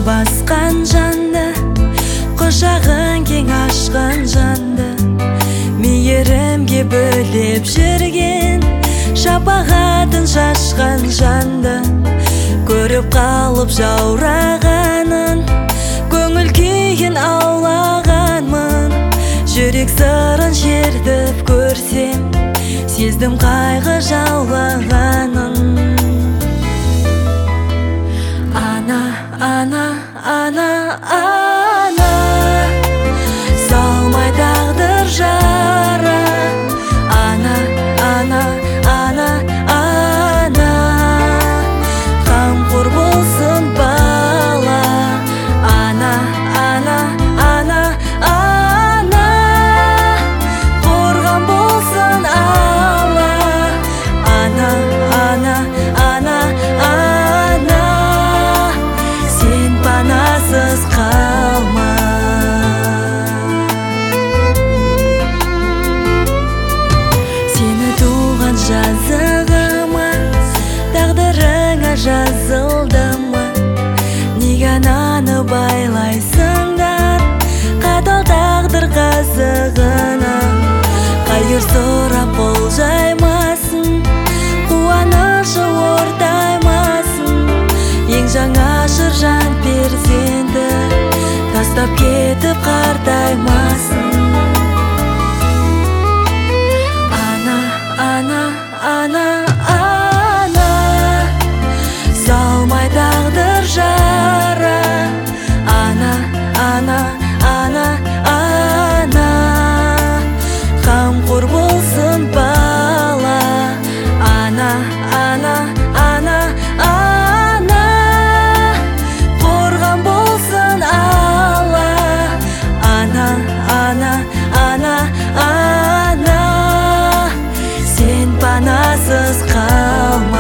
басқан жанды, құшағын кең ашқан жанды, мейірімге бөлеп жүрген, шапағатын шашқан жанды көріп қалып жаурағанын, көңіл күйін аулағанмын. Жүрек сырын шертіп көрсем, сездім қайғы жаулағанын. Ана, ана, ана, ана, салмай тағдыр жара. Ана, ана, ана, ана, қамқор болсын бала. Ана, ана, ана, ана, қорған болсын алла. Ана, ана, ана, ана, сен панасыз қалма. Сені туған жазығыма, тағдырыңа жазылды ма? Неге ананы байлайсыңдар қатал тағдыр қазығына? Қайыр сұрап болжаймасын, қуанышы ортаймасын. Ең жаңа жан перзенті тастап кетіп қартаймасын. Ана, ана, ана, ана, салмай тағдыр жара. Ана, ана, ана, ана, қамқор болсын бала. Ана, ана, ана, ана, қорған болсын алла. Ана, ана, ана, ана, сен панасыз қалма.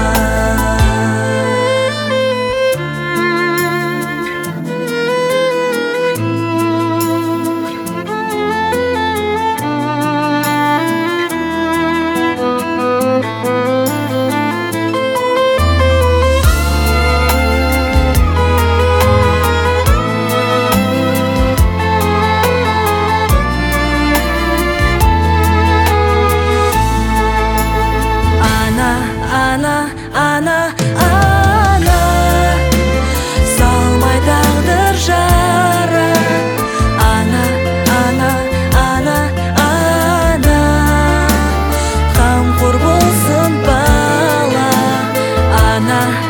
Ана, ана, ана, салмай тағдыр жара. Ана, ана, ана, ана, қамқор болсын бала. Ана,